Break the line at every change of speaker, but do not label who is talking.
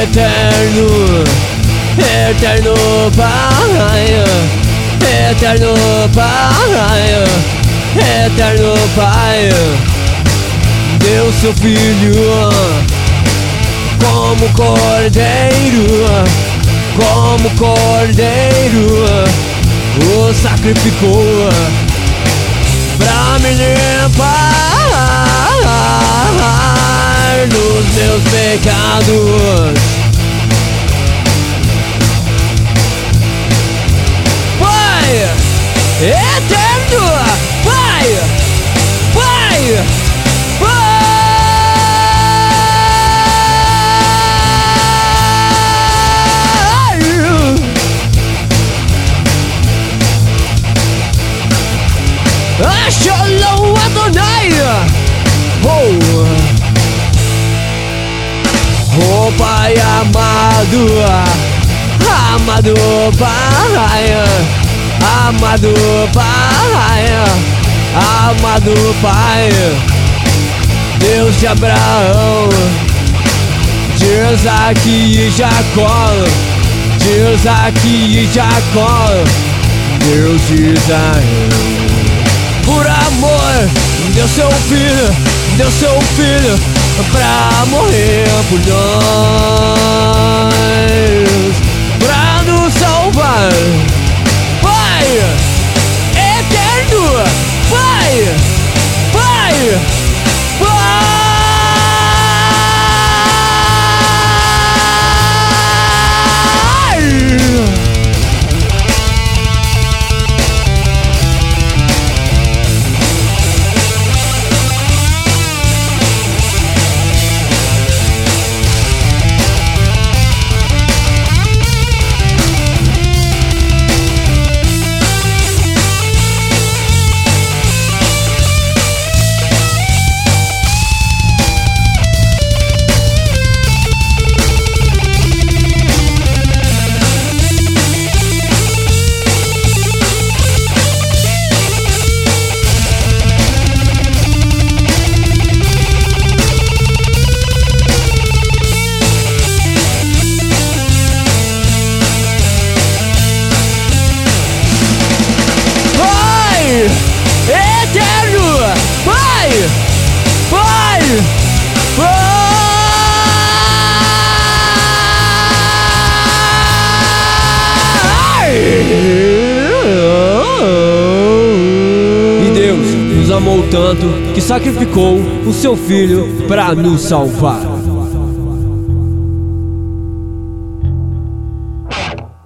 Eterno, eterno Pai, eterno Pai, eterno Pai, deu seu filho como cordeiro, o sacrificou pra me limpar dos meus pecados. Pai eterno, Pai, Pai, Pai. Shalom Adonai. Oh Pai amado, amado Pai, amado Pai, amado Pai, Deus de Abraão, de Isaac e Jacó, de Isaac e Jacó, Deus de Israel. Por amor, deu seu filho pra morrer por nós, pra nos salvar. Pai eterno, Pai, Pai, Pai. Eterno, Pai, Pai, Pai. E Deus nos amou tanto que sacrificou o seu filho para nos salvar.